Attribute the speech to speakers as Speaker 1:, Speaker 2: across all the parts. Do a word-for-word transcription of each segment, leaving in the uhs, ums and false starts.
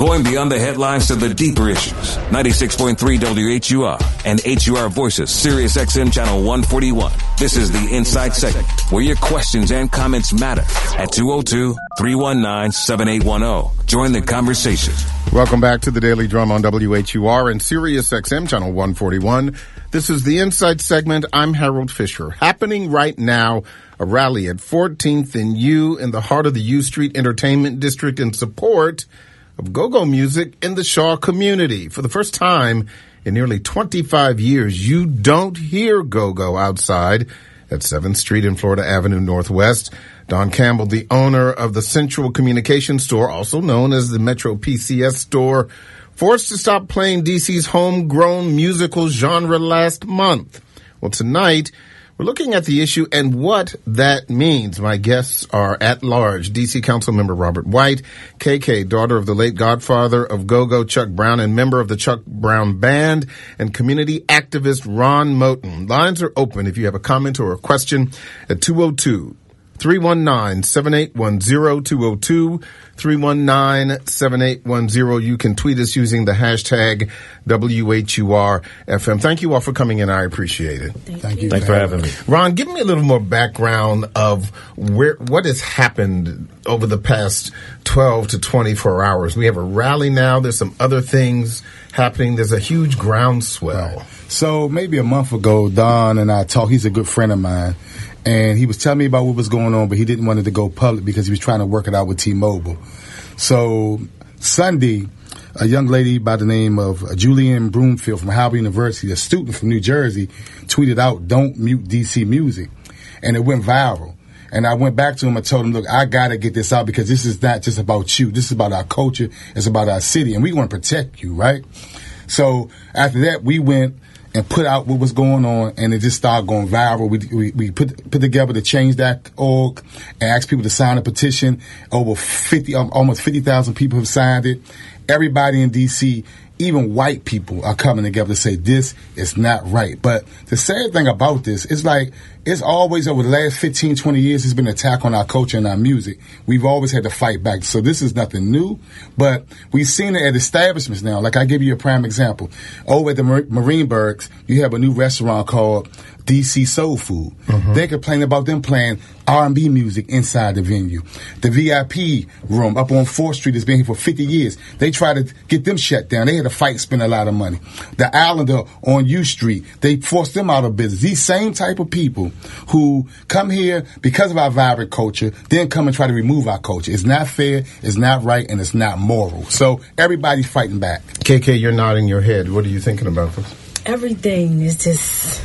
Speaker 1: Going beyond the headlines to the deeper issues. ninety-six point three W H U R and H U R Voices, Sirius X M Channel one forty-one. This is the Inside Segment, where your questions and comments matter. At two oh two, three one nine, seven eight one oh. Join the conversation.
Speaker 2: Welcome back to the Daily Drum on W H U R and Sirius X M Channel one forty-one. This is the Inside Segment. I'm Harold Fisher. Happening right now, a rally at fourteenth and U in the heart of the U Street Entertainment District in support of go-go music in the Shaw community. For the first time in nearly twenty-five years, you don't hear go-go outside at seventh Street and Florida Avenue Northwest. Don Campbell, the owner of the Central Communications Store, also known as the Metro P C S Store, forced to stop playing D C's homegrown musical genre last month. Well, tonight, we're looking at the issue and what that means. My guests are at large. D C Councilmember Robert White, K K, daughter of the late godfather of go-go Chuck Brown and member of the Chuck Brown Band, and community activist Ron Moten. Lines are open if you have a comment or a question at two oh two, three one nine, seven eight one oh, two oh two, three one nine, seven eight one oh. You can tweet us using the hashtag W H U R F M. Thank you all for coming in. I appreciate it.
Speaker 3: Thank, Thank you.
Speaker 4: Thanks for having me.
Speaker 2: Ron, give me a little more background of where what has happened over the past twelve to twenty-four hours. We have a rally now. There's some other things happening. There's a huge groundswell.
Speaker 3: Right. So maybe a month ago, Don and I talked. He's a good friend of mine. And he was telling me about what was going on, but he didn't want it to go public because he was trying to work it out with T-Mobile. So Sunday, a young lady by the name of Julianne Broomfield from Howard University, a student from New Jersey, tweeted out, "Don't mute D C music." And it went viral. And I went back to him and told him, look, I got to get this out because this is not just about you. This is about our culture. It's about our city. And we want to protect you, right? So after that, we went and put out what was going on, and it just started going viral. We we, we put put together the change dot org and asked people to sign a petition. Over fifty, um, almost fifty thousand people have signed it. Everybody in D C, even white people, are coming together to say this is not right. But the sad thing about this is, like, it's always over the last fifteen, twenty years, it's been an attack on our culture and our music. We've always had to fight back. So this is nothing new, but we've seen it at establishments now. Like, I give you a prime example. Over at the Mar- Marineburgs, you have a new restaurant called D C Soul Food. Mm-hmm. They complain about them playing R and B music inside the venue. The V I P room up on fourth Street has been here for fifty years. They try to get them shut down. They had to fight and spend a lot of money. The Islander on U Street, they forced them out of business. These same type of people who come here because of our vibrant culture, then come and try to remove our culture. It's not fair, it's not right, and it's not moral. So everybody's fighting back.
Speaker 2: K K, you're nodding your head. What are you thinking about this?
Speaker 5: Everything is just...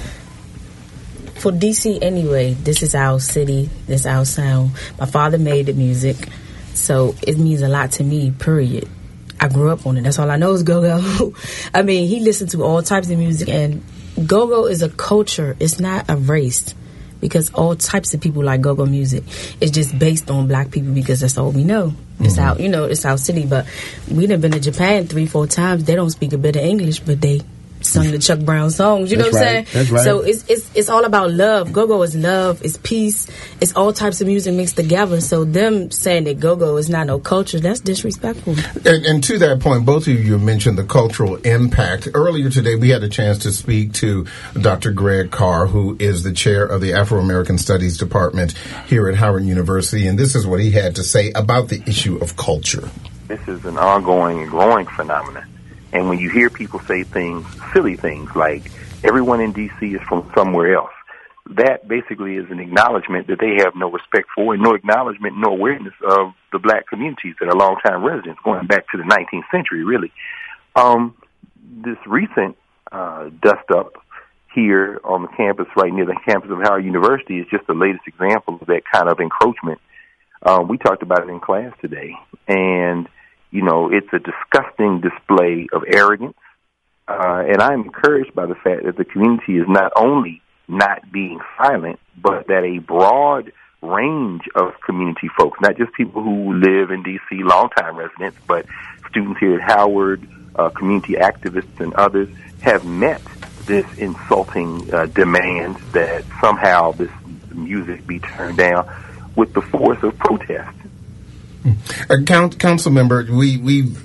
Speaker 5: For D C anyway, this is our city, this is our sound. My father made the music, so it means a lot to me, period. I grew up on it. That's all I know is go-go. I mean, he listened to all types of music, and go-go is a culture. It's not a race, because all types of people like go-go music. It's just based on black people because that's all we know. It's mm-hmm. our, you know, it's our city. But we done been to Japan three, four times. They don't speak a bit of English, but they sung the Chuck Brown songs, you
Speaker 3: That's
Speaker 5: know what
Speaker 3: right.
Speaker 5: I'm saying?
Speaker 3: That's right.
Speaker 5: So it's it's it's all about love. Go-go is love, it's peace, it's all types of music mixed together. So them saying that go-go is not no culture, that's disrespectful.
Speaker 2: And, and to that point, both of you mentioned the cultural impact. Earlier today, we had a chance to speak to Doctor Greg Carr, who is the chair of the Afro-American Studies Department here at Howard University, and this is what he had to say about the issue of culture.
Speaker 6: This is an ongoing and growing phenomenon. And when you hear people say things, silly things like everyone in D C is from somewhere else, that basically is an acknowledgement that they have no respect for and no acknowledgement, no awareness of the black communities that are longtime residents, going back to the nineteenth century, really. Um, this recent uh, dust-up here on the campus, right near the campus of Howard University, is just the latest example of that kind of encroachment. Um, we talked about it in class today, and you know, it's a disgusting display of arrogance, uh, and I'm encouraged by the fact that the community is not only not being silent, but that a broad range of community folks, not just people who live in D C, longtime residents, but students here at Howard, uh, community activists and others, have met this insulting uh, demand that somehow this music be turned down with the force of protest.
Speaker 2: Uh, Council member, we, we've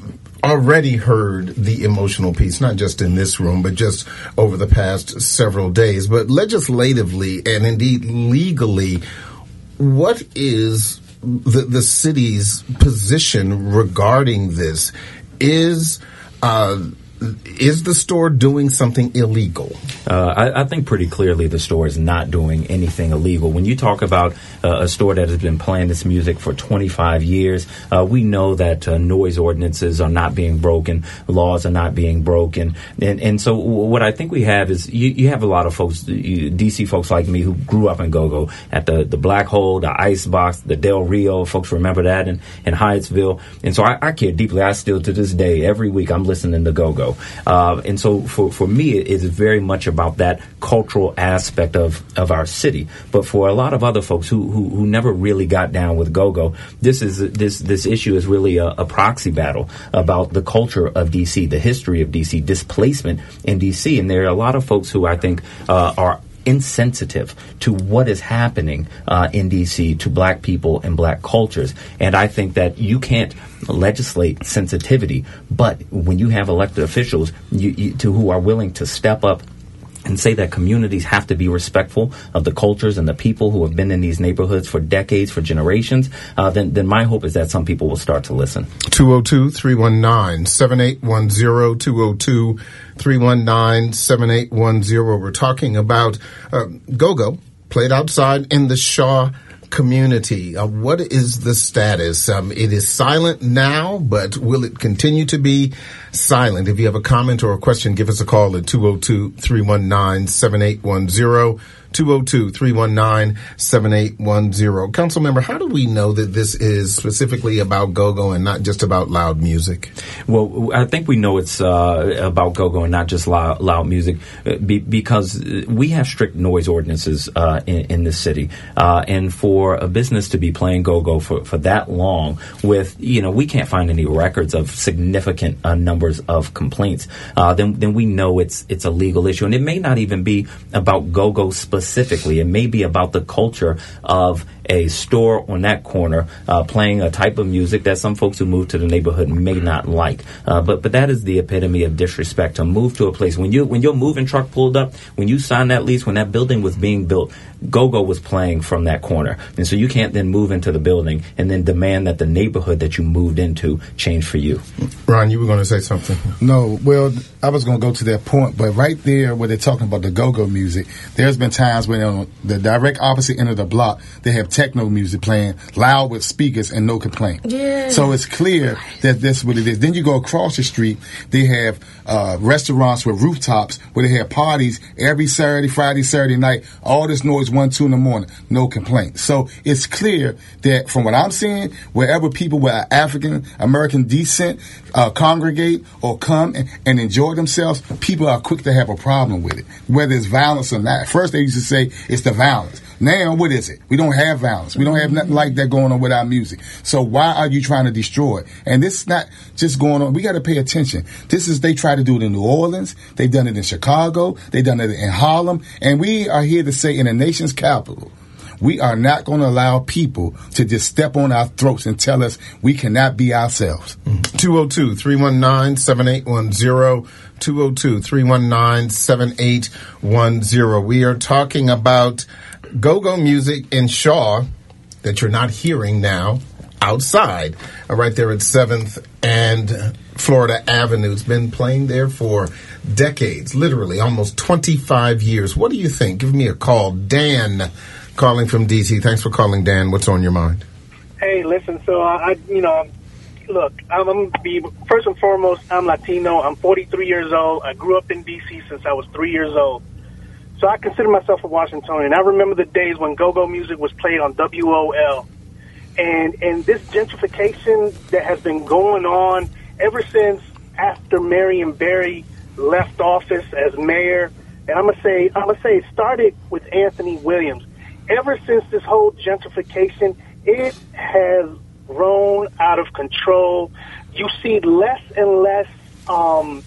Speaker 2: already heard the emotional piece, not just in this room, but just over the past several days. But legislatively and indeed legally, what is the, the city's position regarding this? Is uh, is the store doing something illegal?
Speaker 4: Uh, I, I think pretty clearly the store is not doing anything illegal. When you talk about uh, a store that has been playing this music for twenty-five years, uh, we know that uh, noise ordinances are not being broken, laws are not being broken. And, and so what I think we have is you, you have a lot of folks, you, D C folks like me who grew up in Go-Go at the, the Black Hole, the Icebox, the Del Rio. Folks remember that in, in Hyattsville. And so I, I care deeply. I still, to this day, every week I'm listening to Go-Go. Uh, and so for, for me, it is very much about that cultural aspect of, of our city. But for a lot of other folks who, who, who never really got down with Go-Go, this is this this issue is really a, a proxy battle about the culture of D C, the history of D C, displacement in D C. And there are a lot of folks who I think uh, are insensitive to what is happening uh, in D C to black people and black cultures. And I think that you can't legislate sensitivity, but when you have elected officials you, you, to who are willing to step up and say that communities have to be respectful of the cultures and the people who have been in these neighborhoods for decades, for generations, uh, then, then my hope is that some people will start to listen.
Speaker 2: two oh two, three one nine, seven eight one zero, two oh two, three one nine, seven eight one zero. We're talking about uh, Go-Go, played outside in the Shaw community. Uh, what is the status? Um, it is silent now, but will it continue to be silent? If you have a comment or a question, give us a call at two oh two, three one nine, seven eight one zero. two oh two, three one nine, seven eight one zero. Councilmember, how do we know that this is specifically about Go-Go and not just about loud music?
Speaker 4: Well, I think we know it's uh, about Go-Go and not just loud, loud music uh, be, because we have strict noise ordinances uh, in, in this city. Uh, and for a business to be playing Go-Go for, for that long with, you know, we can't find any records of significant uh, numbers of complaints, uh, then, then we know it's, it's a legal issue. And it may not even be about Go-Go specifically. Specifically, it may be about the culture of a store on that corner uh, playing a type of music that some folks who move to the neighborhood may not like. Uh, but but that is the epitome of disrespect, to move to a place. When you when your moving truck pulled up, when you signed that lease, when that building was being built, Go-Go was playing from that corner. And so you can't then move into the building and then demand that the neighborhood that you moved into change for you.
Speaker 2: Ron, you were going to say something.
Speaker 3: No, well, I was going to go to that point, but right there where they're talking about the Go-Go music, there's been times when on the direct opposite end of the block, they have techno music playing loud with speakers and no complaint.
Speaker 5: Yeah.
Speaker 3: So it's clear that that's what it is. Then you go across the street, they have uh, restaurants with rooftops where they have parties every Saturday, Friday, Saturday night, all this noise one, two in the morning, no complaint. So it's clear that from what I'm seeing, wherever people with African American descent uh, congregate or come and, and enjoy themselves, people are quick to have a problem with it, whether it's violence or not. First they used to say it's the violence. Now, what is it? We don't have violence. We don't have nothing like that going on with our music. So why are you trying to destroy it? And this is not just going on. We got to pay attention. This is, they try to do it in New Orleans. They've done it in Chicago. They've done it in Harlem. And we are here to say in the nation's capital, we are not going to allow people to just step on our throats and tell us we cannot be ourselves.
Speaker 2: two oh two, three one nine, seven eight one zero. two oh two, three one nine, seven eight one zero. We are talking about Go-Go music in Shaw that you're not hearing now outside, uh, right there at seventh and Florida Avenue. It's been playing there for decades, literally almost twenty-five years. What do you think? Give me a call. Dan, calling from D C. Thanks for calling, Dan. What's on your mind?
Speaker 7: Hey, listen, so I, you know, look, I'm, I'm gonna be, first and foremost, I'm Latino. I'm forty-three years old. I grew up in D C since I was three years old. So I consider myself a Washingtonian. I remember the days when go-go music was played on W O L. And, and this gentrification that has been going on ever since after Marion Barry left office as mayor, and I'm gonna say, I'm gonna say it started with Anthony Williams. Ever since this whole gentrification, it has grown out of control. You see less and less um,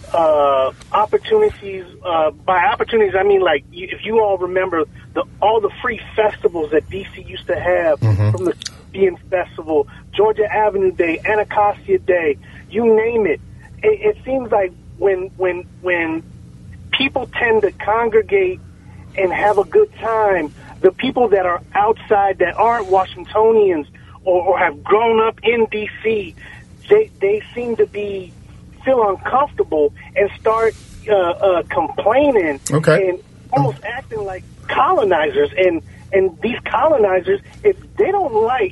Speaker 7: uh, opportunities. Uh, by opportunities, I mean like you, if you all remember the all the free festivals that D C used to have, mm-hmm. from the Bean Festival Georgia Avenue Day, Anacostia Day, you name it. It, it seems like when when when people tend to congregate and have a good time, the people that are outside that aren't Washingtonians or, or have grown up in D C, they they seem to be feel uncomfortable and start uh, uh, complaining
Speaker 2: okay.
Speaker 7: and almost acting like colonizers. And and these colonizers, if they don't like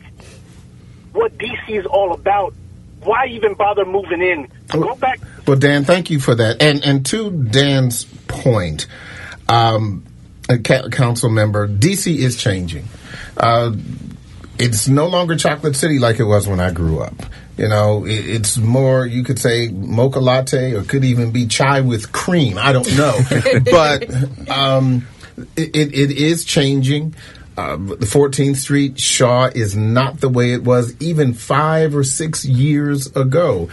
Speaker 7: what D C is all about, why even bother moving in? Go back.
Speaker 2: Well, Dan, thank you for that. And and to Dan's point, um, a ca- council member, D C is changing. Uh, it's no longer Chocolate City like it was when I grew up. You know, it, it's more, you could say, mocha latte, or could even be chai with cream. I don't know. But um, it, it, it is changing. Uh, the fourteenth Street Shaw is not the way it was even five or six years ago.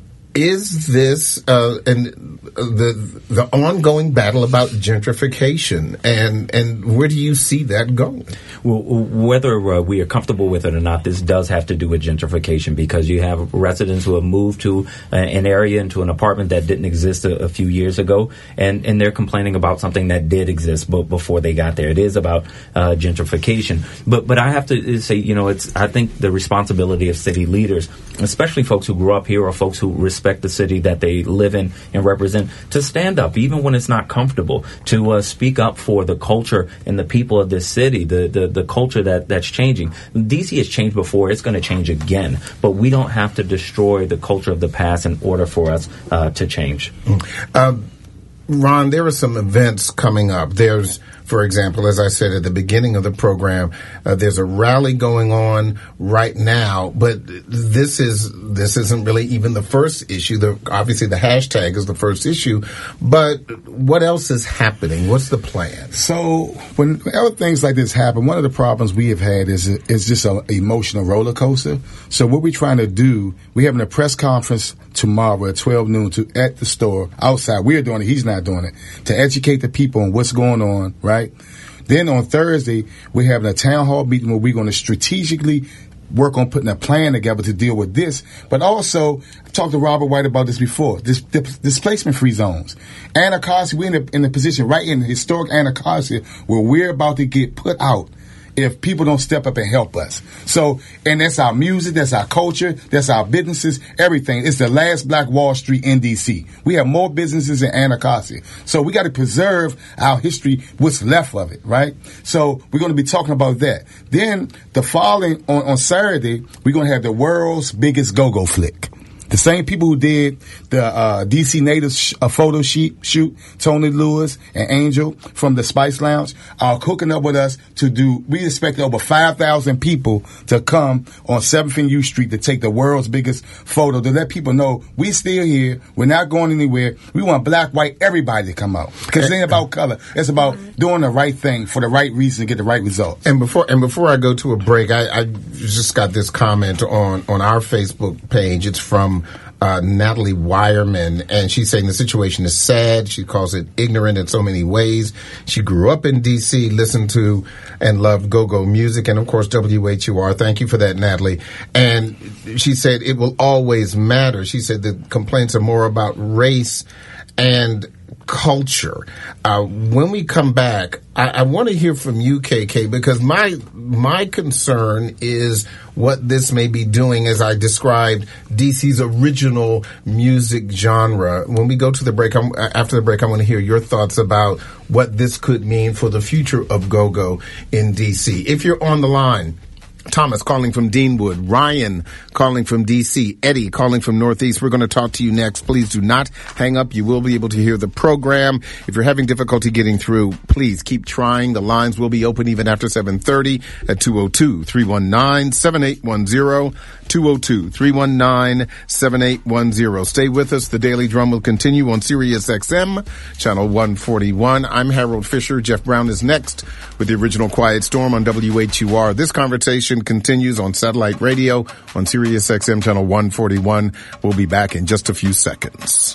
Speaker 2: Is this uh, and the the ongoing battle about gentrification, and and where do you see that going?
Speaker 4: Well, whether uh, we are comfortable with it or not, this does have to do with gentrification, because you have residents who have moved to uh, an area, into an apartment that didn't exist a, a few years ago, and, and they're complaining about something that did exist b- before they got there. It is about uh, gentrification. But but I have to say, you know, it's I think the responsibility of city leaders, especially folks who grew up here or folks who respect the city that they live in and represent, to stand up, even when it's not comfortable, to uh, speak up for the culture and the people of this city, the, the, the culture that, that's changing. D C has changed before. It's going to change again. But we don't have to destroy the culture of the past in order for us uh, to change.
Speaker 2: Um, Ron, there are some events coming up. There's, for example, as I said at the beginning of the program, uh, there's a rally going on right now, but this is this isn't really even the first issue. The, obviously, the hashtag is the first issue, but what else is happening? What's the plan?
Speaker 3: So whenever things like this happen, one of the problems we have had is is just an emotional roller coaster. So what we're trying to do, we're having a press conference tomorrow at twelve noon to at the store outside. We're doing it. He's not doing it, to educate the people on what's going on, right? Then on Thursday, we're having a town hall meeting where we're going to strategically work on putting a plan together to deal with this. But also, I talked to Robert White about this before, this, this displacement-free zones. Anacostia, we're in a, in a position right in historic Anacostia where we're about to get put out if people don't step up and help us. So, and that's our music, that's our culture, that's our businesses, everything. It's the last Black Wall Street in D C. We have more businesses in Anacostia. So we got to preserve our history, what's left of it, right? So we're going to be talking about that. Then the following, on, on Saturday, we're going to have the world's biggest go-go flick. The same people who did the uh, D C Native sh- uh, photo shoot, shoot, Tony Lewis and Angel from the Spice Lounge, are cooking up with us to do, we expect over five thousand people to come on seventh and U Street to take the world's biggest photo, to let people know we still here, we're not going anywhere. We want black, white, everybody to come out. Because it ain't about color. It's about doing the right thing for the right reason to get the right results.
Speaker 2: And before and before I go to a break, I, I just got this comment on, on our Facebook page. It's from Uh, Natalie Wireman, and she's saying the situation is sad. She calls it ignorant in so many ways. She grew up in D C, listened to and loved go-go music, and of course W H U R. Thank you for that, Natalie. And she said it will always matter. She said the complaints are more about race and culture. Uh, when we come back, I, I want to hear from you, K K, because my my concern is what this may be doing, as I described, D C's original music genre. When we go to the break, I'm, after the break, I want to hear your thoughts about what this could mean for the future of go-go in D C. If you're on the line, Thomas calling from Deanwood, Ryan calling from D C, Eddie calling from Northeast. We're going to talk to you next. Please do not hang up. You will be able to hear the program. If you're having difficulty getting through, please keep trying. The lines will be open even after seven thirty at two oh two, three one nine, seven eight one zero, two oh two, three one nine, seven eight one zero. Stay with us. The Daily Drum will continue on Sirius X M, channel one forty-one. I'm Harold Fisher. Jeff Brown is next with the original Quiet Storm on W H U R. This conversation continues on satellite radio on Sirius X M channel one forty-one. We'll be back in just a few seconds.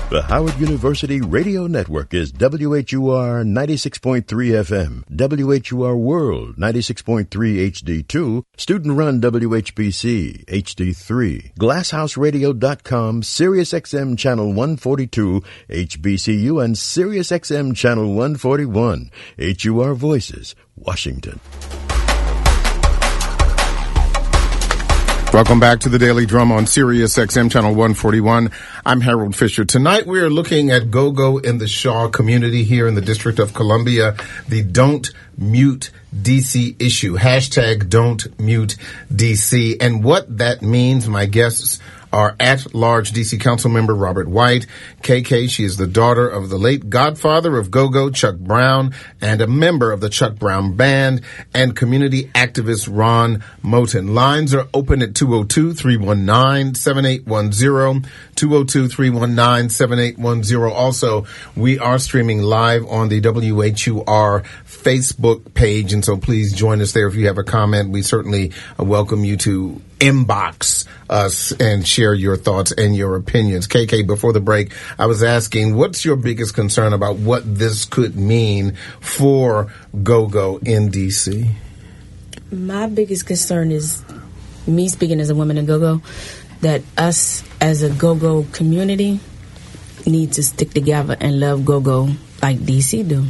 Speaker 8: The Howard University Radio Network is W H U R ninety-six point three F M, W H U R World ninety-six point three H D two, student-run W H B C H D three, glasshouse radio dot com, Sirius X M Channel one forty-two, H B C U, and Sirius X M Channel one forty-one, H U R Voices, Washington.
Speaker 2: Welcome back to the Daily Drum on Sirius X M Channel one forty-one. I'm Harold Fisher. Tonight we are looking at go-go in the Shaw community here in the District of Columbia, the Don't Mute D C issue, hashtag Don't Mute D C, and what that means. My guests are at-large D C Council Member Robert White. K K, she is the daughter of the late godfather of go-go, Chuck Brown, and a member of the Chuck Brown Band, and community activist Ron Moten. Lines are open at two oh two, three one nine, seven eight one zero, two oh two, three one nine, seven eight one zero. Also, we are streaming live on the W H U R Facebook page, and so please join us there if you have a comment. We certainly welcome you to inbox us and share your thoughts and your opinions. K K, before the break, I was asking, what's your biggest concern about what this could mean for go-go in D C?
Speaker 5: My biggest concern is, me speaking as a woman in go-go, that us as a go-go community need to stick together and love go-go like D C do.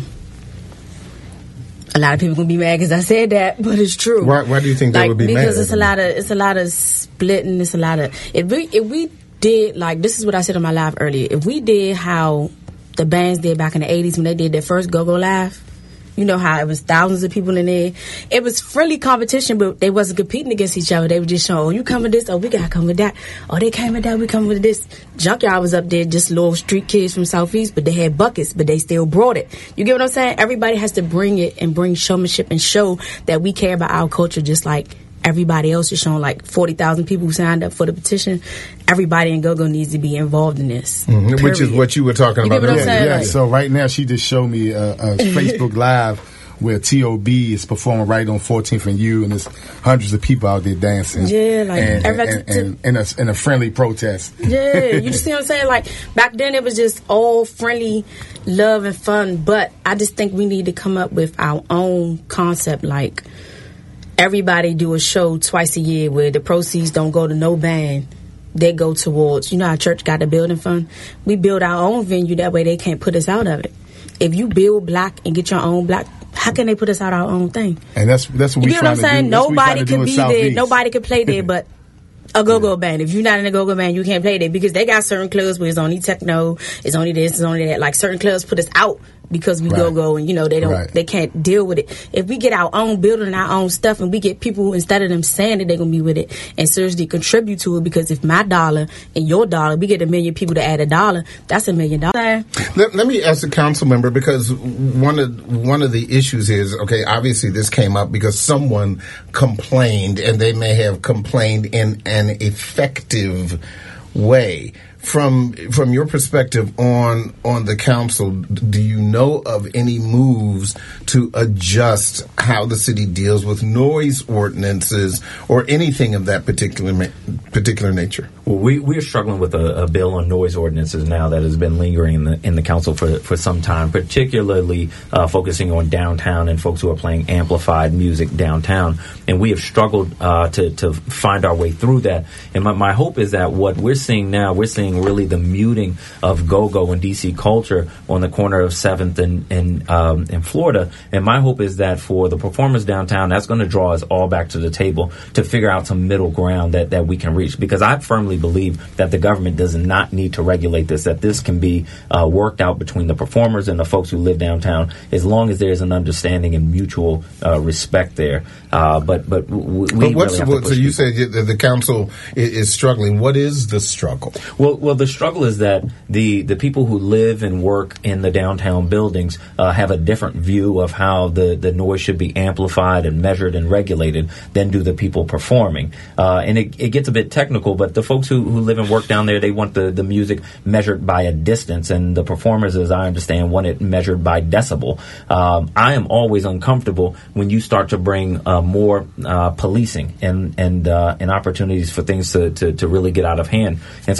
Speaker 5: A lot of people gonna be mad because I said that, but it's true.
Speaker 2: Why, why do you think
Speaker 5: like,
Speaker 2: they would be
Speaker 5: because
Speaker 2: mad?
Speaker 5: Because it's a lot of it's a lot of splitting. It's a lot of if we if we did like this is what I said on my live earlier. If we did how the bands did back in the eighties when they did their first go-go live, you know how it was thousands of people in there. It was friendly competition, but they wasn't competing against each other. They were just showing, oh, you come with this, oh, we gotta come with that. Oh, they came with that, we come with this. Junkyard was up there, just little street kids from Southeast, but they had buckets, but they still brought it. You get what I'm saying? Everybody has to bring it and bring showmanship and show that we care about our culture just like everybody else is showing. Like forty thousand people who signed up for the petition. Everybody in go-go needs to be involved in this.
Speaker 2: Mm-hmm. Which is what you were talking
Speaker 5: you
Speaker 2: about.
Speaker 5: Get what I'm
Speaker 3: yeah,
Speaker 5: saying?
Speaker 3: yeah.
Speaker 5: Like,
Speaker 3: So right now she just showed me a, a Facebook Live where T O B is performing right on fourteenth and U, and there's hundreds of people out there dancing.
Speaker 5: Yeah, like
Speaker 3: and,
Speaker 5: everybody
Speaker 3: and, and, and, in, a, in a friendly protest.
Speaker 5: Yeah, you see what I'm saying? Like back then it was just all friendly love and fun, but I just think we need to come up with our own concept. Like everybody do a show twice a year where the proceeds don't go to no band. They go towards, you know how church got the building fund? We build our own venue, that way they can't put us out of it. If you build black and get your own black, how can they put us out our own thing?
Speaker 3: And that's that's what
Speaker 5: you
Speaker 3: we
Speaker 5: get what I'm saying?
Speaker 3: do.
Speaker 5: Nobody could be there.
Speaker 3: Southeast.
Speaker 5: Nobody could play there, but a go-go band. If you're not in a go-go band, you can't play there because they got certain clubs where it's only techno, it's only this, it's only that. Like certain clubs put us out because we
Speaker 3: Right.
Speaker 5: go-go and you know they don't,
Speaker 3: Right.
Speaker 5: they can't deal with it. If we get our own building and our own stuff and we get people instead of them saying that they're gonna be with it and seriously contribute to it, because if my dollar and your dollar, we get a million people to add a dollar, that's a million dollars.
Speaker 2: Let, let me ask the council member, because one of one of the issues is, okay, obviously this came up because someone complained, and they may have complained in an effective way. From from your perspective on on the council, do you know of any moves to adjust how the city deals with noise ordinances or anything of that particular ma- particular nature?
Speaker 4: Well, we we are struggling with a, a bill on noise ordinances now that has been lingering in the in the council for for some time, particularly uh, focusing on downtown and folks who are playing amplified music downtown. And we have struggled uh, to to find our way through that. And my, my hope is that what we're seeing now, we're seeing really the muting of go-go and D C culture on the corner of seventh and and um, in Florida. And my hope is that for the performers downtown, that's going to draw us all back to the table to figure out some middle ground that that we can reach. Because I firmly believe that the government does not need to regulate this, that this can be uh, worked out between the performers and the folks who live downtown, as long as there's an understanding and mutual uh, respect there. Uh, but but w- we
Speaker 2: But what's
Speaker 4: really have
Speaker 2: what,
Speaker 4: to push
Speaker 2: so you
Speaker 4: people.
Speaker 2: said that the council is, is struggling. What is the struggle?
Speaker 4: Well, well, the struggle is that the the people who live and work in the downtown buildings uh, have a different view of how the, the noise should be amplified and measured and regulated than do the people performing. Uh, and it, it gets a bit technical, but the folks who, who live and work down there, they want the, the music measured by a distance, and the performers, as I understand, want it measured by decibel. Um, I am always uncomfortable when you start to bring uh, more uh, policing and and uh, and opportunities for things to, to, to really get out of hand. And so I would prefer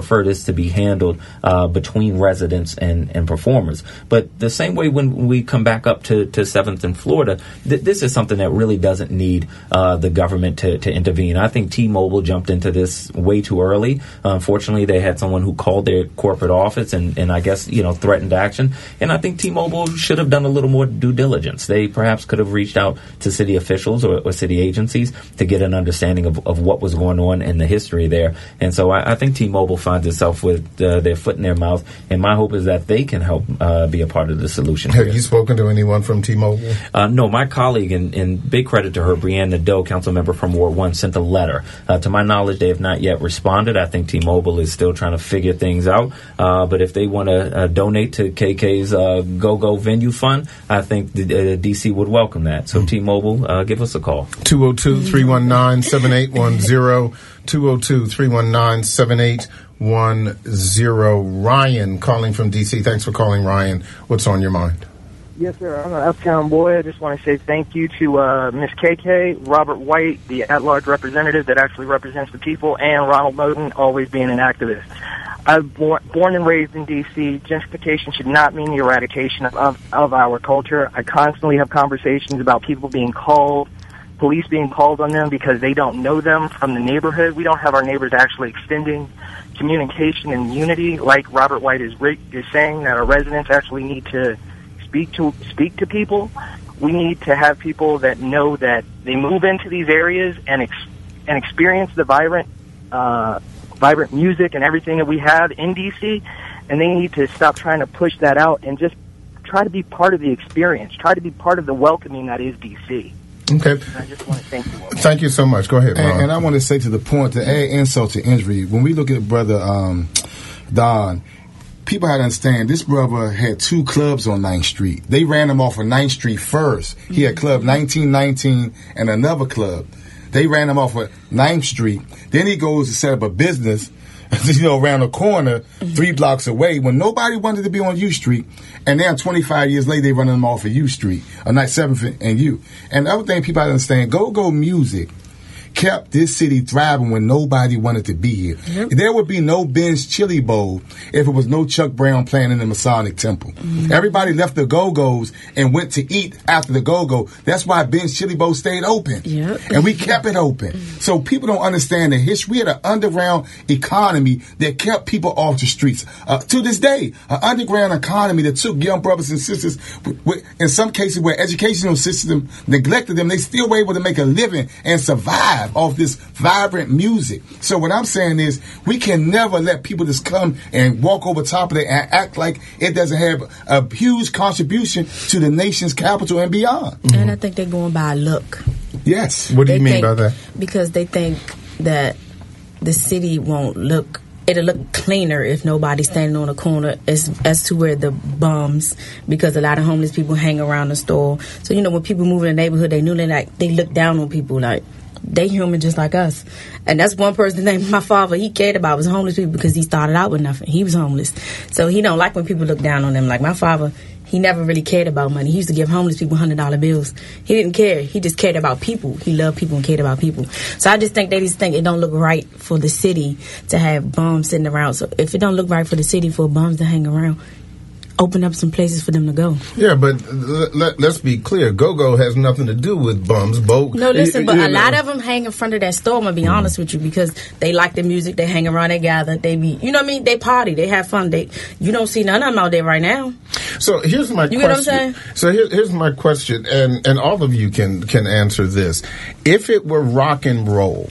Speaker 4: prefer this to be handled uh, between residents and, and performers. But the same way when we come back up to, to seventh in Florida, th- this is something that really doesn't need uh, the government to, to intervene. I think T-Mobile jumped into this way too early. Uh, unfortunately, they had someone who called their corporate office and, and I guess, you know, threatened action. And I think T-Mobile should have done a little more due diligence. They perhaps could have reached out to city officials or, or city agencies to get an understanding of, of what was going on in the history there. And so I, I think T-Mobile finds itself with uh, their foot in their mouth. And my hope is that they can help uh, be a part of the solution.
Speaker 2: Have
Speaker 4: here.
Speaker 2: you spoken to anyone from T-Mobile?
Speaker 4: Uh, no, my colleague, and, and big credit to her, Brianne Nadeau, council member from Ward one, sent a letter. Uh, to my knowledge, they have not yet responded. I think T-Mobile is still trying to figure things out. Uh, but if they want to uh, donate to K K's uh, Go-Go Venue Fund, I think the, uh, D C would welcome that. So mm-hmm. T-Mobile, uh, give us a call.
Speaker 2: two oh two, three one nine, seven eight one zero, two oh two, three one nine, seven eight one zero. Ryan calling from D C. Thanks for calling, Ryan. What's on your mind?
Speaker 9: Yes, sir. I'm an uptown boy. I just want to say thank you to uh, Miss K K, Robert White, the at-large representative that actually represents the people, and Ronald Moten, always being an activist. I'm born, born and raised in D C Gentrification should not mean the eradication of, of, of our culture. I constantly have conversations about people being called, police being called on them because they don't know them from the neighborhood. We don't have our neighbors actually extending communication and unity like Robert White is, is saying, that our residents actually need to speak to speak to people. We need to have people that know that they move into these areas and ex, and experience the vibrant uh, vibrant music and everything that we have in D C, and they need to stop trying to push that out and just try to be part of the experience, try to be part of the welcoming that is D C.
Speaker 2: Okay.
Speaker 9: And I just want to thank you all.
Speaker 2: Thank you so much. Go ahead, Ron.
Speaker 3: And, and I want to say to the point, to add insult to injury, when we look at Brother um, Don, people had to understand, this brother had two clubs on ninth Street. They ran him off of ninth Street first. He had Club nineteen nineteen and another club. They ran him off of ninth Street. Then he goes to set up a business, you know, around the corner, three blocks away, when nobody wanted to be on U Street. And now twenty-five years later, they running them off of U Street, or not seventh and U. And the other thing people have to understand, Go-Go Music kept this city thriving when nobody wanted to be here. Yep. There would be no Ben's Chili Bowl if it was no Chuck Brown playing in the Masonic Temple. Mm-hmm. Everybody left the Go-Go's and went to eat after the Go-Go. That's why Ben's Chili Bowl stayed open. Yep. And we kept it open. Mm-hmm. So people don't understand the history. We had an underground economy that kept people off the streets. Uh, to this day, an underground economy that took young brothers and sisters, w- w- in some cases where educational system neglected them, they still were able to make a living and survive off this vibrant music. So what I'm saying is, we can never let people just come and walk over top of it and act like it doesn't have a huge contribution to the nation's capital and beyond.
Speaker 5: Mm-hmm. And I think they're going by look.
Speaker 3: Yes.
Speaker 2: What do you
Speaker 5: they
Speaker 2: mean
Speaker 5: think,
Speaker 2: by that?
Speaker 5: Because they think that the city won't look, it'll look cleaner if nobody's standing on a corner as as to where the bums, because a lot of homeless people hang around the store. So, you know, when people move in the neighborhood, they knew they like, they look down on people like, they human just like us. And that's one person named my father, he cared about was homeless people because he started out with nothing. He was homeless. So he don't like when people look down on him. Like my father, he never really cared about money. He used to give homeless people one hundred dollar bills. He didn't care. He just cared about people. He loved people and cared about people. So I just think they just think it don't look right for the city to have bums sitting around. So if it don't look right for the city for bums to hang around, open up some places for them to go.
Speaker 2: Yeah, but l- l- let's be clear. Go-Go has nothing to do with bums. Bo-
Speaker 5: no, listen, but
Speaker 2: you
Speaker 5: a
Speaker 2: know.
Speaker 5: lot of them hang in front of that store, I'm going to be mm. honest with you, because they like the music, they hang around, they gather, they be, you know what I mean? They party, they have fun. They, you don't see none of them out there right now.
Speaker 2: So here's my
Speaker 5: you
Speaker 2: question.
Speaker 5: You know what I'm saying?
Speaker 2: So here, here's my question, and, and all of you can, can answer this. If it were rock and roll,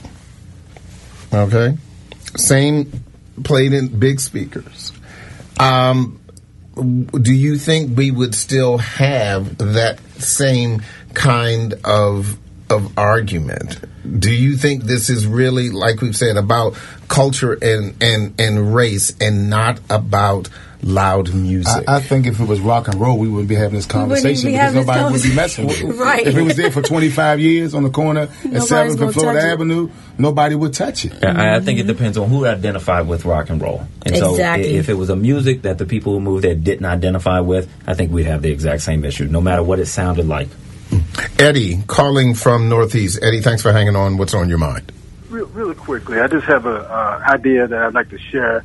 Speaker 2: okay, same played in big speakers, um, do you think we would still have that same kind of of argument? Do you think this is really, like we've said, about culture and, and, and race and not about loud music?
Speaker 3: I, I think if it was rock and roll, we wouldn't be having this conversation because nobody would be messing with it.
Speaker 5: Right.
Speaker 3: If it was there for twenty-five years on the corner at seventh and Florida Avenue, nobody would touch it.
Speaker 4: Mm-hmm. I, I think it depends on who identified with rock and roll. And
Speaker 5: exactly.
Speaker 4: So if it was a music that the people who moved there didn't identify with, I think we'd have the exact same issue, no matter what it sounded like.
Speaker 2: Eddie, calling from Northeast. Eddie, thanks for hanging on. What's on your mind?
Speaker 10: Real, really quickly, I just have an uh, idea that I'd like to share.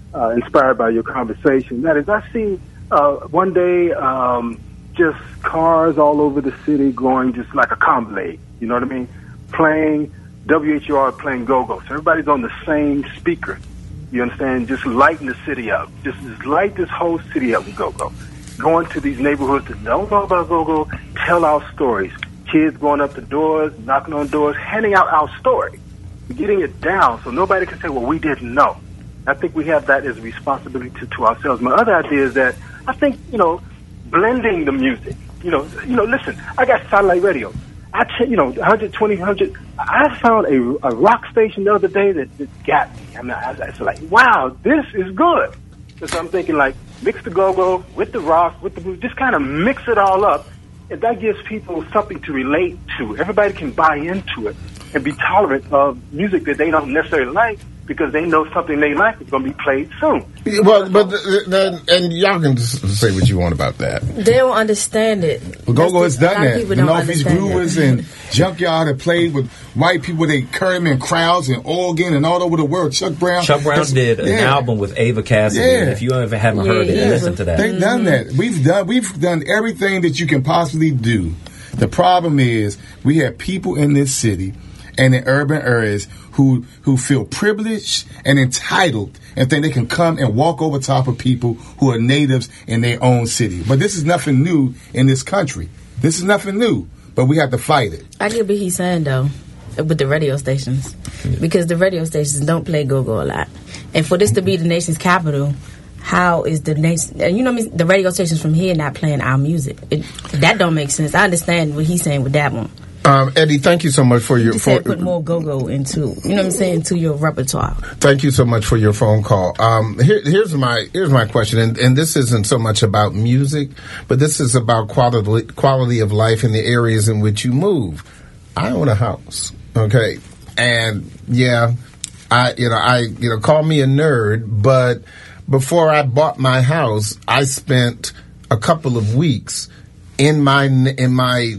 Speaker 10: uh, inspired by your conversation. That is, I see uh, one day um, just cars all over the city going just like a convoy. You know what I mean? Playing W H U R, playing go-go. So everybody's on the same speaker. You understand? Just lighting the city up. Just, just light this whole city up with go-go. Going to these neighborhoods that don't know about go-go, tell our stories. Kids going up the doors, knocking on doors, handing out our story, getting it down so nobody can say, well, we didn't know. I think we have that as a responsibility to, to ourselves. My other idea is that I think, you know, blending the music. You know, you know. Listen, I got satellite radio. I, ch- you know, one twenty, one hundred. I found a, a rock station the other day that, that got me. I mean, I, I was like, wow, this is good. So I'm thinking, like, mix the go-go with the rock, with the blues, just kind of mix it all up, and that gives people something to relate to. Everybody can buy into it and be tolerant of music that they don't necessarily like, because they know something they like is going to be played soon.
Speaker 2: Well, but the, the, and y'all can say what you want about that.
Speaker 5: They don't understand it.
Speaker 3: Well, Go-Go has done that.
Speaker 5: The
Speaker 3: Northeast Groovers and Junkyard have played with white people. They carry them in crowds in Oregon and all over the world. Chuck Brown.
Speaker 4: Chuck Brown did an
Speaker 3: yeah.
Speaker 4: album with Ava Cassidy.
Speaker 3: Yeah.
Speaker 4: And if you ever haven't yeah, heard it, yeah. listen to that.
Speaker 3: They've mm-hmm. done that. We've done. We've done everything that you can possibly do. The problem is we have people in this city and in urban areas who who feel privileged and entitled and think they can come and walk over top of people who are natives in their own city. But this is nothing new in this country. This is nothing new, but we have to fight it.
Speaker 5: I get what he's saying, though, with the radio stations, because the radio stations don't play go-go a lot. And for this to be the nation's capital, how is the nation, and you know, the radio stations from here not playing our music? It, that don't make sense. I understand what he's saying with that one.
Speaker 2: Um, Eddie, thank you so much for your...
Speaker 5: You
Speaker 2: for,
Speaker 5: said put more go-go into, you know what I'm saying, into your repertoire.
Speaker 2: Thank you so much for your phone call. Um, here, here's my here's my question, and, and this isn't so much about music, but this is about quality quality of life in the areas in which you move. I own a house, okay, and yeah, I you know I you know call me a nerd, but before I bought my house, I spent a couple of weeks in my in my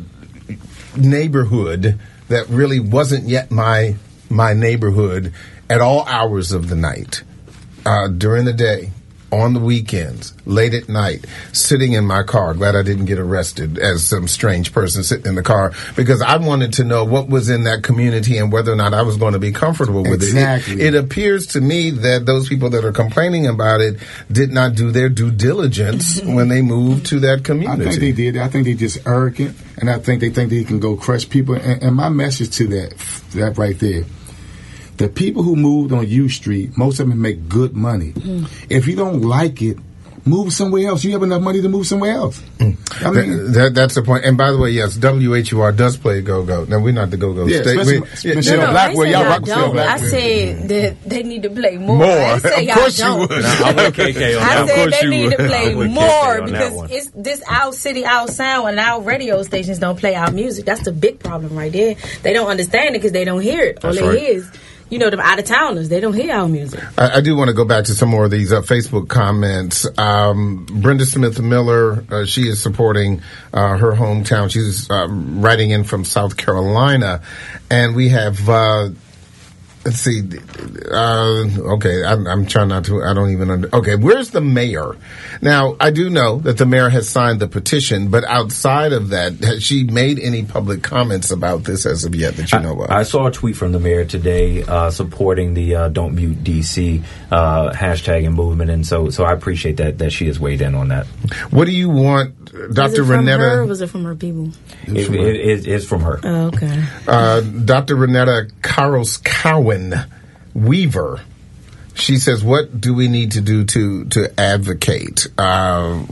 Speaker 2: neighborhood that really wasn't yet my my neighborhood at all hours of the night, uh, during the day, on the weekends, late at night, sitting in my car. Glad I didn't get arrested as some strange person sitting in the car, because I wanted to know what was in that community and whether or not I was going to be comfortable with
Speaker 3: exactly.
Speaker 2: it. It, it appears to me that those people that are complaining about it did not do their due diligence when they moved to that community.
Speaker 3: I think they did. I think they just arrogant, and I think they think they can go crush people. And, and my message to that, that right there, the people who moved on U Street, most of them make good money. Mm. If you don't like it, move somewhere else. You have enough money to move somewhere else. Mm. I mean,
Speaker 2: that, that, that's the point. And by the way, yes, W H U R does play go-go. Now, we're not the go-go
Speaker 3: yeah,
Speaker 2: state.
Speaker 3: Especially,
Speaker 2: we,
Speaker 3: especially
Speaker 5: no, no,
Speaker 3: Blackwell. Y'all rock
Speaker 5: don't.
Speaker 3: Blackwell.
Speaker 5: I said that they need to play more.
Speaker 2: More.
Speaker 5: I say
Speaker 2: of course
Speaker 5: y'all
Speaker 2: you
Speaker 5: don't.
Speaker 2: would.
Speaker 4: Now, I'm with K K on that.
Speaker 5: I said they need
Speaker 2: would.
Speaker 5: to play more, because
Speaker 4: that
Speaker 5: it's this our city, our sound, and our radio stations don't play our music. That's the big problem right there. They don't understand it because they don't hear it. All
Speaker 2: That's
Speaker 5: they
Speaker 2: right.
Speaker 5: hear is, you know, the out-of-towners, they don't hear our music.
Speaker 2: I, I do want to go back to some more of these uh, Facebook comments. Um, Brenda Smith Miller, uh, she is supporting uh, her hometown. She's uh, writing in from South Carolina. And we have... Uh, Let's see. Uh, okay, I'm, I'm trying not to. I don't even. Under, okay, where's the mayor? Now, I do know that the mayor has signed the petition, but outside of that, has she made any public comments about this as of yet that you know of?
Speaker 4: I, I saw a tweet from the mayor today uh, supporting the uh, "Don't Mute D C" uh, hashtag and movement, and so so I appreciate that that she has weighed in on that.
Speaker 2: What do you want, Doctor
Speaker 5: Was it from
Speaker 2: Renetta?
Speaker 5: her or was it from her people?
Speaker 4: It, it, it, it's from her.
Speaker 5: Oh, okay.
Speaker 2: Uh, Doctor Renetta Caros-Cowan Weaver. She says, what do we need to do to, to advocate? Uh,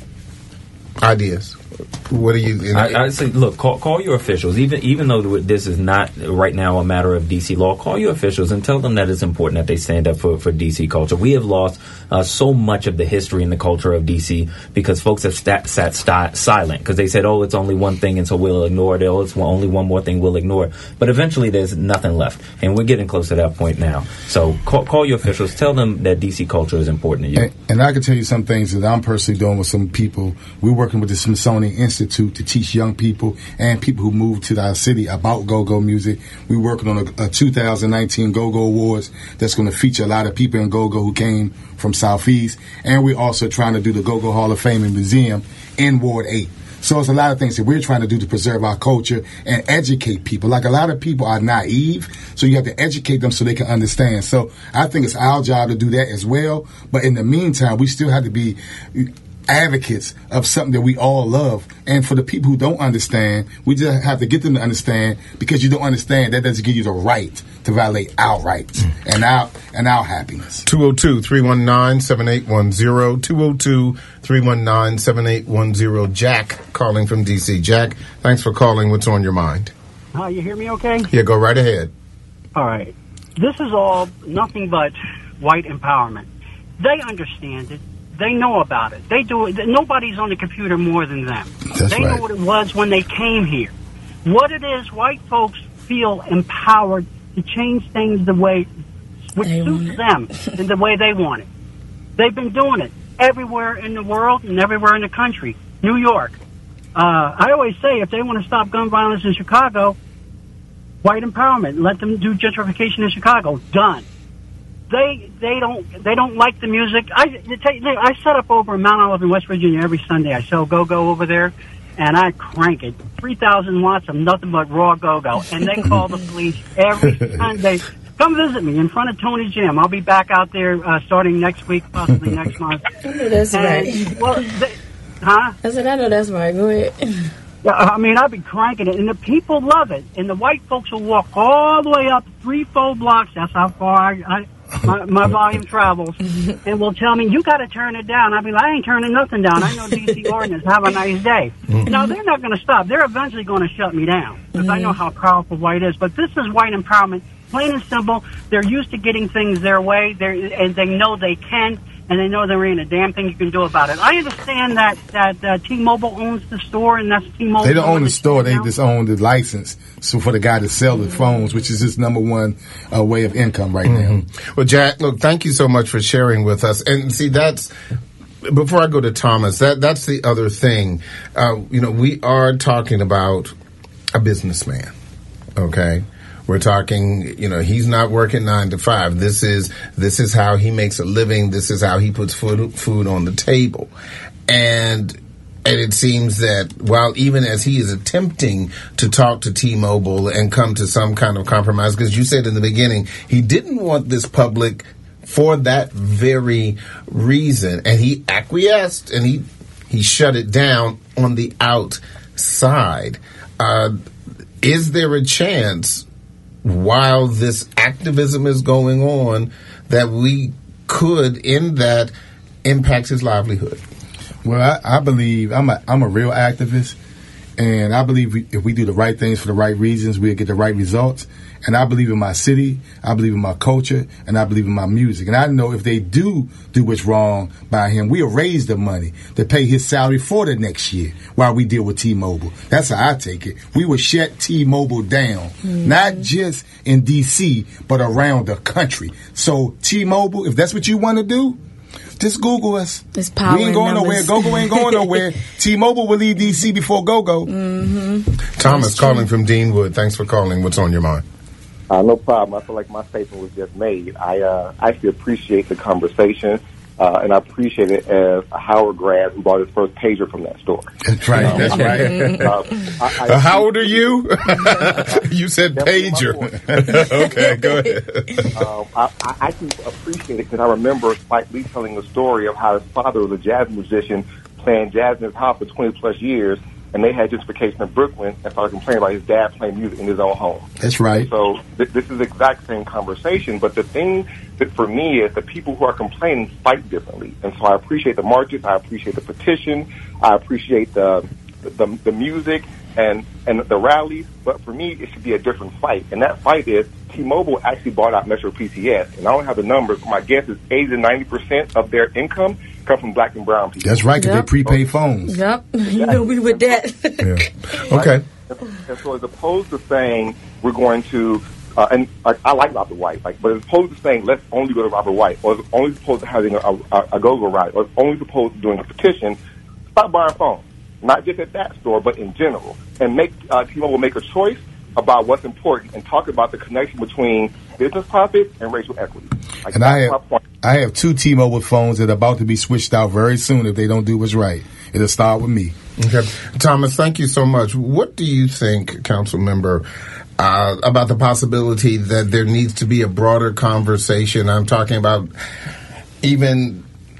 Speaker 2: ideas. What do you...
Speaker 4: I, I say, look, call, call your officials. Even even though this is not right now a matter of D C law, call your officials and tell them that it's important that they stand up for, for D C culture. We have lost uh, so much of the history and the culture of D C because folks have sat, sat st- silent because they said, oh, it's only one thing, and so we'll ignore it. Oh, it's only one more thing, we'll ignore it. But eventually there's nothing left, and we're getting close to that point now. So call, call your officials. Tell them that D C culture is important to you.
Speaker 3: And, and I can tell you some things that I'm personally doing with some people. We're working working with the Smithsonian Institute to teach young people and people who move to our city about go-go music. We're working on a, a two thousand nineteen Go-Go Awards that's going to feature a lot of people in go-go who came from Southeast. And we're also trying to do the Go-Go Hall of Fame and Museum in Ward eight. So it's a lot of things that we're trying to do to preserve our culture and educate people. Like, a lot of people are naive, so you have to educate them so they can understand. So I think it's our job to do that as well. But in the meantime, we still have to be advocates of something that we all love. And for the people who don't understand, we just have to get them to understand, because you don't understand, that doesn't give you the right to violate our rights mm. and our and our happiness.
Speaker 2: two oh two, three one nine, seven eight one zero, two oh two, three one nine, seven eight one zero. Jack calling from D C. Jack, thanks for calling. What's on your mind?
Speaker 11: Hi, you hear me okay?
Speaker 2: Yeah, go right ahead.
Speaker 11: All right. This is all nothing but white empowerment. They understand it. They know about it. They do it. Nobody's on the computer more than them.
Speaker 3: That's
Speaker 11: they
Speaker 3: right.
Speaker 11: know what it was when they came here. What it is, white folks feel empowered to change things the way which
Speaker 5: They
Speaker 11: suits them and the way they want it. They've been doing it everywhere in the world and everywhere in the country. New York. Uh, I always say, if they want to stop gun violence in Chicago, white empowerment, let them do gentrification in Chicago. Done. They they don't they don't like the music. I I set up over in Mount Olive in West Virginia every Sunday. I sell go-go over there, and I crank it. three thousand watts of nothing but raw go-go. And they call the police every Sunday. Come visit me in front of Tony's Gym. I'll be back out there uh, starting next week, possibly next month.
Speaker 5: I know that's
Speaker 11: and,
Speaker 5: right.
Speaker 11: Well, they, huh?
Speaker 5: I said, I know that's right. Go ahead.
Speaker 11: Yeah, I mean, I've been cranking it, and the people love it. And the white folks will walk all the way up three, four blocks. That's how far I... I My, my volume travels, and will tell me, you got to turn it down. I'll be like, I ain't turning nothing down. I know D C ordinance. Have a nice day. Mm-hmm. No, they're not going to stop. They're eventually going to shut me down, because mm-hmm. I know how powerful white is. But this is white empowerment, plain and simple. They're used to getting things their way, They're, and they know they can, and they know there ain't a damn thing you can do about it. I understand that that uh, T-Mobile owns the store, and that's T-Mobile.
Speaker 3: They don't own the store. They
Speaker 11: now.
Speaker 3: just own the license. So for the guy to sell the phones, which is his number one uh, way of income right
Speaker 2: mm-hmm.
Speaker 3: now.
Speaker 2: Well, Jack, look, thank you so much for sharing with us. And see, that's, before I go to Thomas, that that's the other thing. Uh, you know, we are talking about a businessman, okay? We're talking, you know, he's not working nine to five. This is this is how he makes a living. This is how he puts food food on the table. And and it seems that while even as he is attempting to talk to T-Mobile and come to some kind of compromise, because you said in the beginning he didn't want this public for that very reason, and he acquiesced and he he shut it down on the outside. Uh, is there a chance, while this activism is going on, that we could, in that, impact his livelihood?
Speaker 3: Well, I, I believe I'm a I'm a real activist, and I believe we, if we do the right things for the right reasons, we'll get the right results. And I believe in my city, I believe in my culture, and I believe in my music. And I know if they do do what's wrong by him, we'll raise the money to pay his salary for the next year while we deal with T-Mobile. That's how I take it. We will shut T-Mobile down, mm-hmm. not just in D C, but around the country. So T-Mobile, if that's what you want to do, just Google us.
Speaker 5: It's power
Speaker 3: we ain't going
Speaker 5: numbers.
Speaker 3: nowhere. Go-Go ain't going nowhere. T-Mobile will leave D C before Go-Go.
Speaker 5: Mm-hmm.
Speaker 2: Thomas
Speaker 5: That's
Speaker 2: calling
Speaker 5: true.
Speaker 2: from Deanwood. Thanks for calling. What's on your mind?
Speaker 12: Uh, no problem. I feel like my statement was just made. I uh, actually appreciate the conversation, uh, and I appreciate it as a Howard grad who bought his first pager from that store.
Speaker 3: That's right.
Speaker 12: Um,
Speaker 3: That's right.
Speaker 12: uh, I, I,
Speaker 2: uh, how old are you? You said pager. Okay, go ahead.
Speaker 12: Um, I, I actually appreciate it because I remember Spike Lee telling the story of how his father was a jazz musician playing jazz in his house for twenty plus years. And they had gentrification in Brooklyn and started complaining about his dad playing music in his own home.
Speaker 3: That's right.
Speaker 12: So th- this is the exact same conversation. But the thing that for me is the people who are complaining fight differently. And so I appreciate the marches. I appreciate the petition. I appreciate the the, the music and, and the rallies. But for me, it should be a different fight. And that fight is T-Mobile actually bought out Metro P C S. And I don't have the numbers. My guess is eighty to ninety percent of their income come from black and brown people.
Speaker 3: That's right, because
Speaker 5: Yep.
Speaker 3: they prepaid phones.
Speaker 5: Yep. You know we with that.
Speaker 2: Yeah. Okay.
Speaker 12: And so as opposed to saying we're going to, uh, and like, I like Robert White, like, but as opposed to saying let's only go to Robert White, or as only opposed to having a, a, a go-go ride, or as only opposed to doing a petition, stop buying phones. not just at that store, but in general, and make uh, T-Mobile make a choice about what's important and talk about the connection between business profit and racial equity. Like,
Speaker 3: and I have, I have two T-Mobile phones that are about to be switched out very soon if they don't do what's right. It'll start with me.
Speaker 2: Okay. Thomas, thank you so much. What do you think, Council Member, uh, about the possibility that there needs to be a broader conversation? I'm talking about even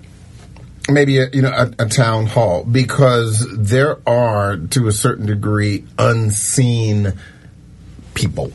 Speaker 2: maybe a, you know a, a town hall, because there are, to a certain degree, unseen people.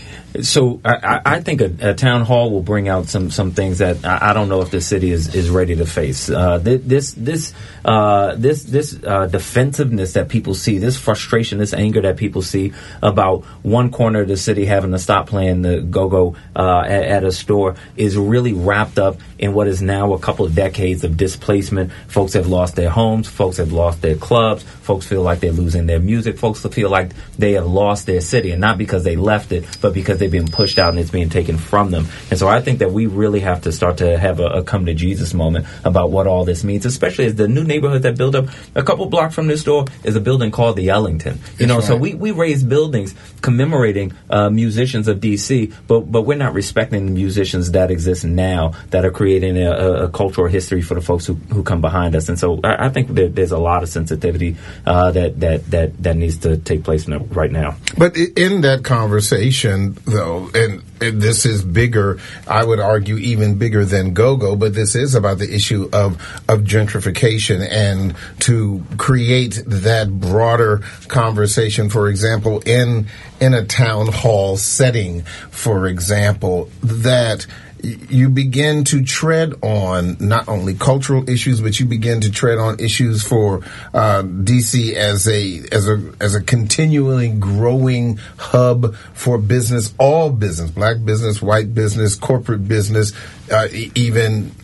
Speaker 4: So I, I think a, a town hall will bring out some, some things that I, I don't know if the city is, is ready to face. Uh, this this uh, this this uh, defensiveness that people see, this frustration, this anger that people see about one corner of the city having to stop playing the go-go uh, at, at a store is really wrapped up in what is now a couple of decades of displacement. Folks have lost their homes. Folks have lost their clubs. Folks feel like they're losing their music. Folks feel like they have lost their city, and not because they left it, but because they've been pushed out and it's being taken from them. And so I think that we really have to start to have a, a come to Jesus moment about what all this means, especially as the new neighborhood that built up a couple blocks from this store is a building called the Ellington. You
Speaker 2: That's
Speaker 4: know,
Speaker 2: right.
Speaker 4: so we, we raise buildings commemorating uh, musicians of D C, but but we're not respecting the musicians that exist now that are creating a, a, a cultural history for the folks who, who come behind us. And so I, I think that there's a lot of sensitivity uh, that, that, that, that needs to take place right now.
Speaker 2: But in that conversation, though, and, and this is bigger, I would argue even bigger than go-go, but this is about the issue of, of gentrification and to create that broader conversation, for example, in, in a town hall setting, for example, that you begin to tread on not only cultural issues, but you begin to tread on issues for uh, D C as a as a as a continually growing hub for business, all business, black business, white business, corporate business, uh, even,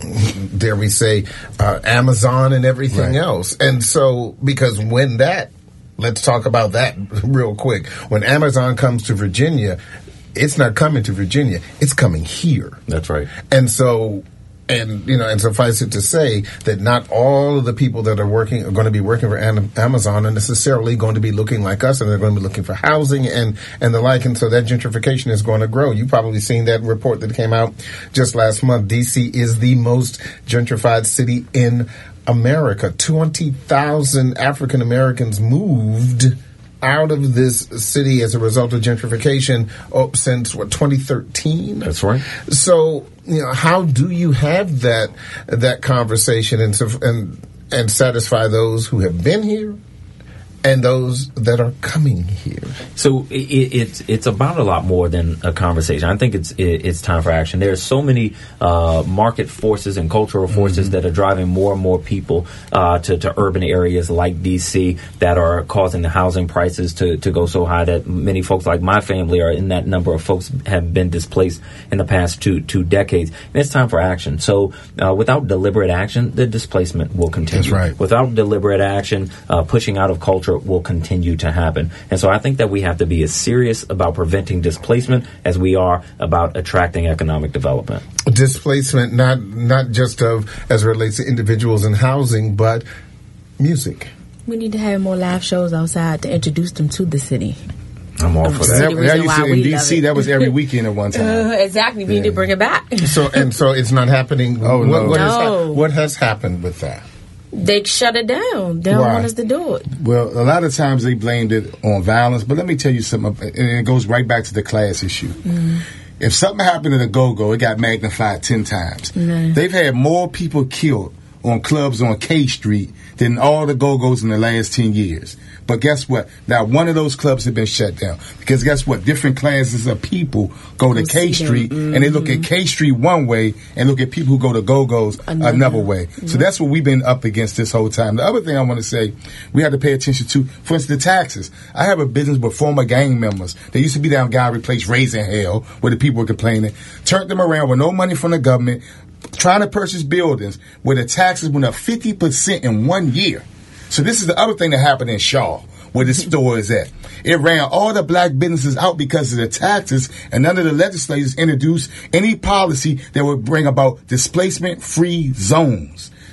Speaker 2: dare we say, uh, Amazon and everything
Speaker 3: Right.
Speaker 2: else. And so, because when that, let's talk about that real quick. When Amazon comes to Virginia, it's not coming to Virginia. It's coming here.
Speaker 4: That's right.
Speaker 2: And so, and, you know, and suffice it to say that not all of the people that are working are going to be working for Am- Amazon are necessarily going to be looking like us, and they're going to be looking for housing and, and the like. And so that gentrification is going to grow. You've probably seen that report that came out just last month. D C is the most gentrified city in America. twenty thousand African Americans moved out of this city as a result of gentrification oh, since what twenty thirteen.
Speaker 4: That's right.
Speaker 2: So, you know, how do you have that that conversation and and and satisfy those who have been here and those that are coming here?
Speaker 4: So it, it's it's about a lot more than a conversation. I think it's it, it's time for action. There are so many uh, market forces and cultural forces mm-hmm. that are driving more and more people uh, to, to urban areas like D C that are causing the housing prices to, to go so high that many folks like my family are in that number of folks have been displaced in the past two two decades. And it's time for action. So uh, without deliberate action, the displacement will continue.
Speaker 2: That's right.
Speaker 4: Without deliberate action, uh, pushing out of culture will continue to happen. And so I think that we have to be as serious about preventing displacement as we are about attracting economic development.
Speaker 2: Displacement, not not just of as it relates to individuals and housing, but music.
Speaker 5: We need to have more live shows outside to introduce them to the city.
Speaker 4: I'm all for that.
Speaker 3: That, that used to, in D C, that was every weekend at one time.
Speaker 5: Uh, exactly. We
Speaker 3: Yeah.
Speaker 5: need to bring it back.
Speaker 2: So and so it's not happening.
Speaker 3: Oh,
Speaker 2: what,
Speaker 3: no.
Speaker 2: what, has,
Speaker 5: No.
Speaker 2: what has happened with that?
Speaker 5: They shut it down. They don't
Speaker 3: Why?
Speaker 5: want us to do it.
Speaker 3: Well, a lot of times they blamed it on violence, but let me tell you something, and it goes right back to the class issue.
Speaker 5: Mm.
Speaker 3: If something happened at a go-go, it got magnified ten times.
Speaker 5: Mm.
Speaker 3: They've had more people killed on clubs on K Street than all the go-go's in the last ten years. But guess what? Now, one of those clubs have been shut down. Because guess what? Different classes of people go to
Speaker 5: Go
Speaker 3: K
Speaker 5: see them.
Speaker 3: Street, and they look at K Street one way, and look at people who go to go-go's
Speaker 5: Another.
Speaker 3: another way. So that's what we've been up against this whole time. The other thing I want to say, we have to pay attention to, for instance, the taxes. I have a business with former gang members. They used to be down Gallery Place raising hell, where the people were complaining. Turned them around with no money from the government, trying to purchase buildings where the taxes went up fifty percent in one year. So this is the other thing that happened in Shaw, where this store is at. It ran all the black businesses out because of the taxes, and none of the legislators introduced any policy that would bring about displacement-free zones.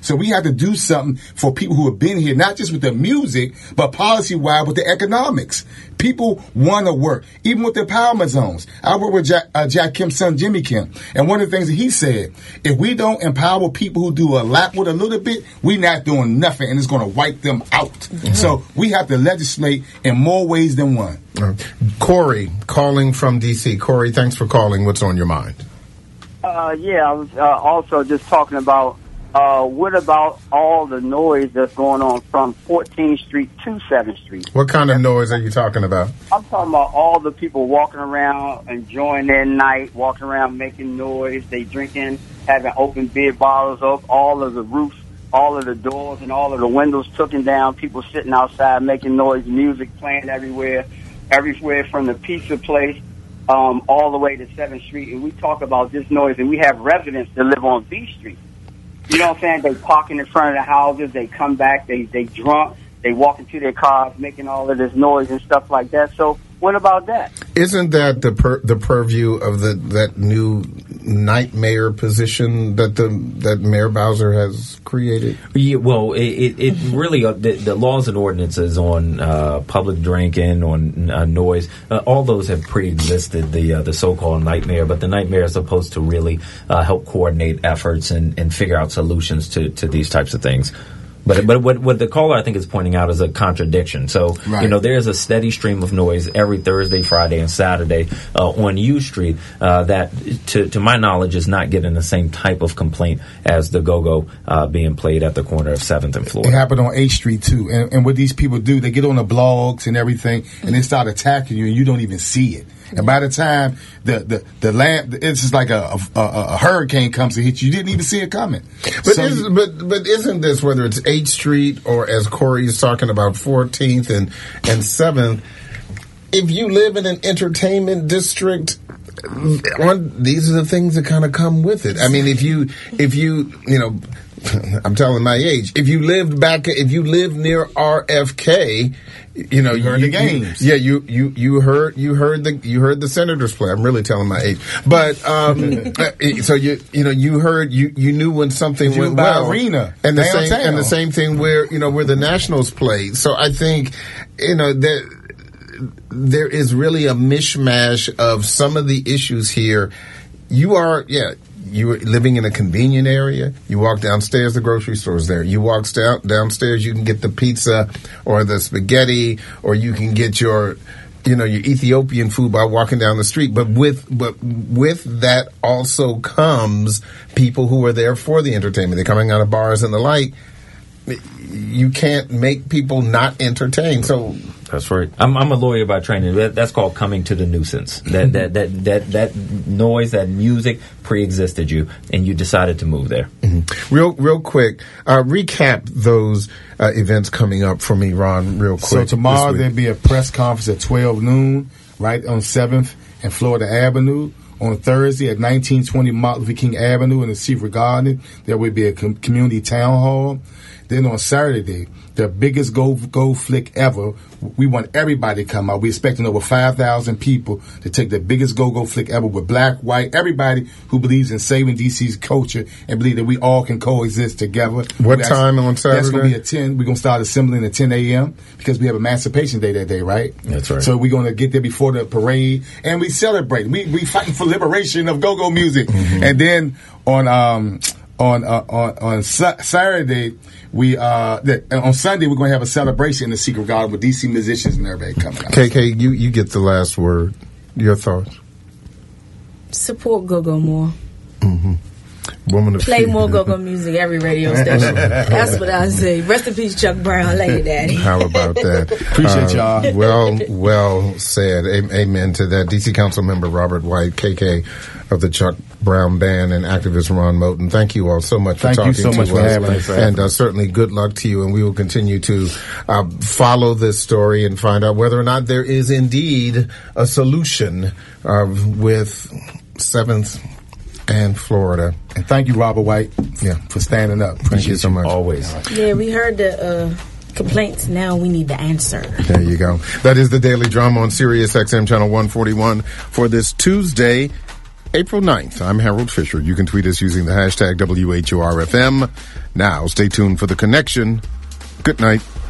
Speaker 3: So we have to do something for people who have been here, not just with the music, but policy-wise with the economics. People want to work, even with the empowerment zones. I work with Jack, uh, Jack Kim's son, Jimmy Kim, and one of the things that he said, if we don't empower people who do a lot with a little bit, we're not doing nothing, and it's going to wipe them out. Mm-hmm. So we have to legislate in more ways than one.
Speaker 2: Uh, Corey, calling from D C. Corey, thanks for calling. What's on your mind?
Speaker 13: Uh, yeah, I was uh, also just talking about uh, what about all the noise that's going on from fourteenth Street to seventh Street?
Speaker 2: What kind of noise are you talking about?
Speaker 13: I'm talking about all the people walking around, enjoying their night, walking around making noise. They drinking, having open beer bottles up, all of the roofs, all of the doors and all of the windows taken down, people sitting outside making noise, music playing everywhere, everywhere from the pizza place um, all the way to seventh Street. And we talk about this noise, and we have residents that live on B Street. You know what I'm saying? They parking in front of the houses, they come back, they they drunk, they walk into their cars making all of this noise and stuff like that. So what about that?
Speaker 2: Isn't that the per, the purview of the that new night mayor position that the that Mayor Bowser has created?
Speaker 4: Yeah, well, it, it, it really uh, the, the laws and ordinances on uh, public drinking, on uh, noise, uh, all those have pre-existed the uh, the so-called night mayor. But the night mayor is supposed to really uh, help coordinate efforts and, and figure out solutions to, to these types of things. But but what, what the caller, I think, is pointing out is a contradiction. So, right. you know, there's a steady stream of noise every Thursday, Friday, and Saturday uh, on U Street uh, that, to, to my knowledge, is not getting the same type of complaint as the go-go uh, being played at the corner of seventh and Florida.
Speaker 3: It happened on eighth Street, too. And, and what these people do, they get on the blogs and everything, and they start attacking you, and you don't even see it. And by the time the the, the land, it's just like a, a, a hurricane comes to hit you, you didn't even see it coming.
Speaker 2: But
Speaker 3: so,
Speaker 2: is, but but isn't this, whether it's eighth Street or, as Corey is talking about, fourteenth and and seventh, if you live in an entertainment district, one, these are the things that kind of come with it. I mean, if you if you you know, I'm telling my age. If you lived back, if you lived near R F K, you know,
Speaker 3: you heard
Speaker 2: you,
Speaker 3: the games.
Speaker 2: You, yeah, you, you you heard you heard the you heard the Senators play. I'm really telling my age, but um, so you you know you heard you, you knew when something
Speaker 3: you
Speaker 2: went
Speaker 3: by
Speaker 2: well,
Speaker 3: arena
Speaker 2: and the
Speaker 3: downtown.
Speaker 2: same and the same thing where you know where the Nationals played. So I think you know that there is really a mishmash of some of the issues here. You are yeah. You're living in a convenient area. You walk downstairs, the grocery store's there. You walk down, downstairs, you can get the pizza or the spaghetti, or you can get your, you know, your Ethiopian food by walking down the street. But with, but with that also comes people who are there for the entertainment. They're coming out of bars and the like. You can't make people not entertain. So
Speaker 4: that's right. I'm, I'm a lawyer by training. That, that's called coming to the nuisance. That that that that that noise, that music pre-existed you, and you decided to move there.
Speaker 2: Mm-hmm. Real, real quick, uh, recap those uh, events coming up for me, Ron. Real quick.
Speaker 3: So tomorrow there'll be a press conference at twelve noon, right on seventh and Florida Avenue. On Thursday at nineteen twenty Martin Luther King Avenue in the Secret Garden, there will be a com- community town hall. Then on Saturday, the biggest Go Go flick ever. We want everybody to come out. We're expecting over five thousand people to take the biggest Go Go flick ever with black, white, everybody who believes in saving D C's culture and believe that we all can coexist together.
Speaker 2: What
Speaker 3: we
Speaker 2: time
Speaker 3: actually,
Speaker 2: on Saturday?
Speaker 3: That's going to be at ten. We're going to start assembling at ten a.m. because we have Emancipation Day that day, right?
Speaker 4: That's right.
Speaker 3: So we're going to get there before the parade, and we celebrate. We we fighting for liberation of go-go music. Mm-hmm. And then on um on uh, on on sa- Saturday, we uh the, on Sunday we're going to have a celebration in the Secret Garden with D C musicians and everybody coming out.
Speaker 2: K K, you you get the last word. Your thoughts?
Speaker 5: Support go-go more.
Speaker 2: Mm-hmm. Woman of
Speaker 5: Play more go-go music every radio station. That's what I say. Rest in peace, Chuck Brown. Love you, Daddy.
Speaker 2: How about that?
Speaker 3: Appreciate
Speaker 2: uh,
Speaker 3: y'all.
Speaker 2: Well, well said. A- amen to that. D C Council Member Robert White, K K of the Chuck Brown Band, and activist Ron Moten. Thank you all so much for
Speaker 3: Thank
Speaker 2: talking
Speaker 3: you so
Speaker 2: to
Speaker 3: much
Speaker 2: us.
Speaker 3: for having us.
Speaker 2: And uh, certainly good luck to you. And we will continue to uh, follow this story and find out whether or not there is indeed a solution uh, with seventh and Florida.
Speaker 3: And thank you, Robert White, yeah, for standing up. Appreciate
Speaker 2: thank you so much.
Speaker 4: Always.
Speaker 5: Yeah, we heard the uh, complaints. Now we need the answer.
Speaker 2: There you go. That is the Daily Drama on Sirius X M Channel one forty-one for this Tuesday, April ninth. I'm Harold Fisher. You can tweet us using the hashtag W H O R F M. Now, stay tuned for The Connection. Good night.